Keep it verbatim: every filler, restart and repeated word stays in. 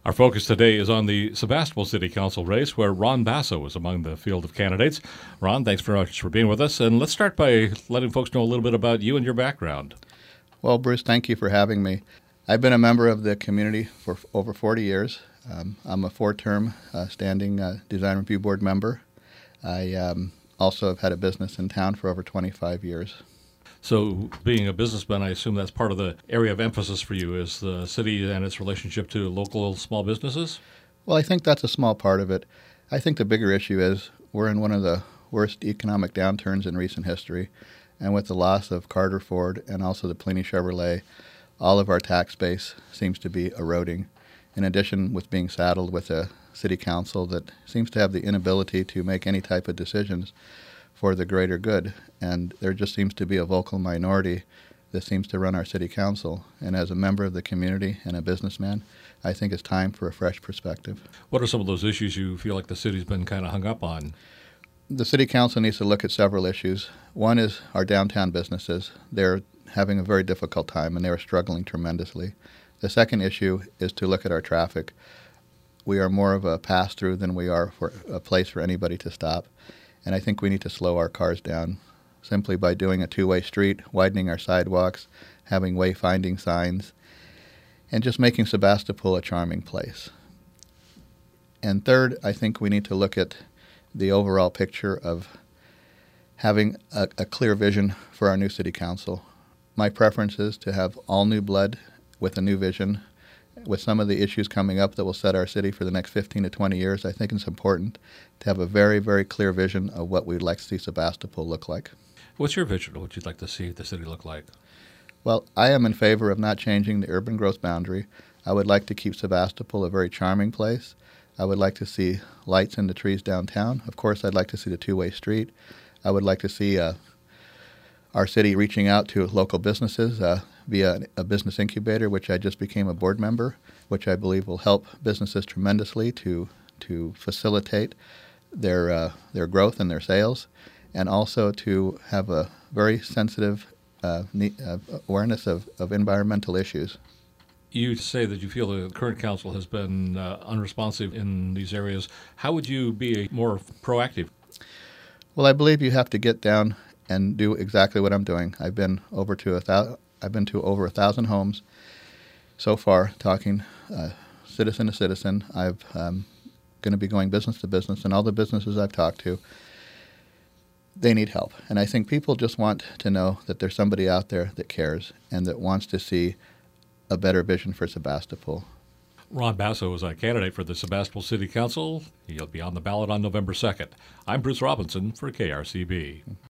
Our focus today is on the Sebastopol City Council race, where Ron Basso is among the field of candidates. Ron, thanks very much for being with us. And let's start by letting folks know a little bit about you and your background. Well, Bruce, thank you for having me. I've been a member of the community for over forty years. Um, I'm a four-term uh, standing uh, Design Review Board member. I um, also have had a business in town for over twenty-five years. So being a businessman, I assume that's part of the area of emphasis for you, is the city and its relationship to local small businesses? Well, I think that's a small part of it. I think the bigger issue is we're in one of the worst economic downturns in recent history, and with the loss of Carter Ford and also the Pliny Chevrolet, all of our tax base seems to be eroding. In addition, with being saddled with a city council that seems to have the inability to make any type of decisions for the greater good, and there just seems to be a vocal minority that seems to run our city council. And as a member of the community and a businessman, I think it's time for a fresh perspective. What are some of those issues you feel like the city's been kind of hung up on? The city council needs to look at several issues. One is our downtown businesses. They're having a very difficult time, and they're struggling tremendously. The second issue is to look at our traffic. We are more of a pass-through than we are for a place for anybody to stop. And I think we need to slow our cars down simply by doing a two-way street, widening our sidewalks, having wayfinding signs, and just making Sebastopol a charming place. And third, I think we need to look at the overall picture of having a, a clear vision for our new city council. My preference is to have all new blood with a new vision. With some of the issues coming up that will set our city for the next fifteen to twenty years, I think it's important to have a very, very clear vision of what we'd like to see Sebastopol look like. What's your vision of what you'd like to see the city look like? Well, I am in favor of not changing the urban growth boundary. I would like to keep Sebastopol a very charming place. I would like to see lights in the trees downtown. Of course, I'd like to see the two-way street. I would like to see uh, our city reaching out to local businesses uh, via a business incubator, which I just became a board member, which I believe will help businesses tremendously to to facilitate their uh, their growth and their sales, and also to have a very sensitive uh, ne- uh, awareness of, of environmental issues. You say that you feel the current council has been uh, unresponsive in these areas. How would you be more proactive? Well, I believe you have to get down and do exactly what I'm doing. I've been over to a thousand. I've been to over a thousand homes so far, talking uh, citizen to citizen. I'm um, going to be going business to business, and all the businesses I've talked to, they need help. And I think people just want to know that there's somebody out there that cares and that wants to see a better vision for Sebastopol. Ron Basso is a candidate for the Sebastopol City Council. He'll be on the ballot on November second. I'm Bruce Robinson for K R C B.